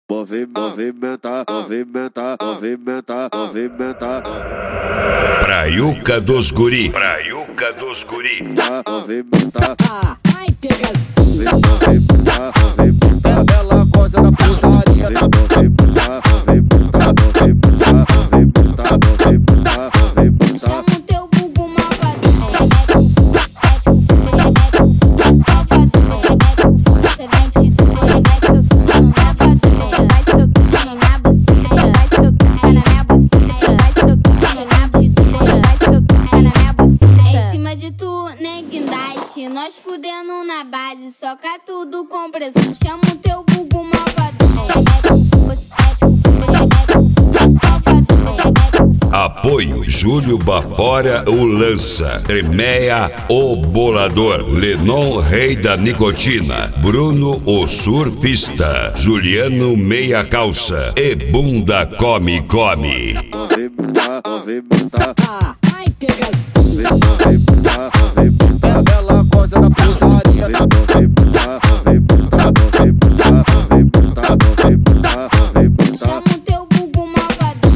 Movimenta. Praiuca dos Guri. Movimenta. Ai, pegação. Ela gosta da putaria. Chama o teu vulgo malvado. Você vem te fuder, não vai fazer. Vai socando na buceta, vai socando na minha buceta, vai socando na buceta, vai socando na minha buceta. Em cima de tu, nem guindaste, nós fudendo na base, soca tudo com pressão. Chama o teu vulgo malvado. Apoio Júlio Bafora, o Lança. Tremeia, o Bolador. Lenon, Rei da Nicotina. Bruno, o Surfista. Juliano, Meia Calça. E Bunda Come. Movimenta. Ai, pegação. Ela gosta da putaria. Chama o teu vulgo malvado.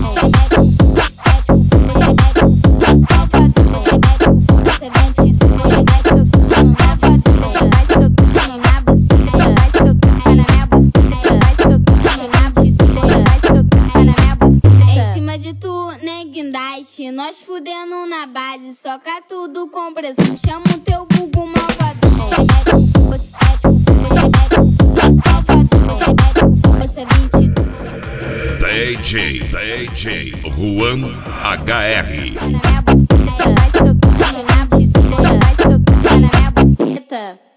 Você vem te fuder, não vai fazer. Vai socando na buceta, vai socando na minha buceta, vai socando na buceta, vai socando na minha buceta. Em cima de tu, nem guindaste, nós fudendo na base, soca tudo com pressão. Chama o teu vulgo malvado. Você vem te DJ Juan HR. na minha buceta, vai socando na buceta, vai socando na minha buceta.